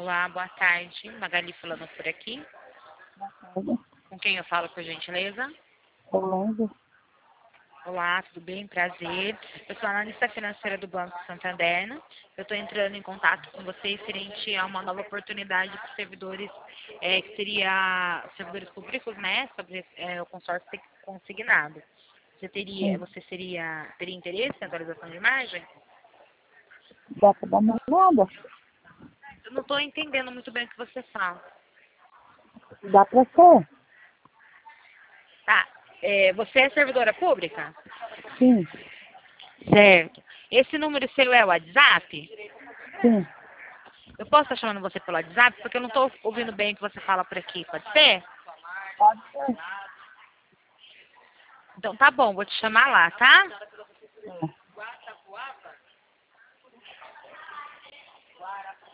Olá, boa tarde. Magali falando por aqui. Com quem eu falo, por gentileza? Rolando. Olá, tudo bem? Prazer. Eu sou analista financeira do Banco Santander. Eu estou entrando em contato com vocês referente a uma nova oportunidade para servidores, que seria servidores públicos, né? Sobre o consórcio consignado. Teria interesse em atualização de imagem? Dá pra dar uma olhada? Eu não estou entendendo muito bem o que você fala. Dá pra ser? Tá. Você é servidora pública? Sim, Certo. Esse número seu é o WhatsApp? sim. Eu posso estar chamando você pelo WhatsApp porque eu não estou ouvindo bem o que você fala por aqui, pode ser? Pode ser. Então tá bom, vou te chamar lá, tá? É.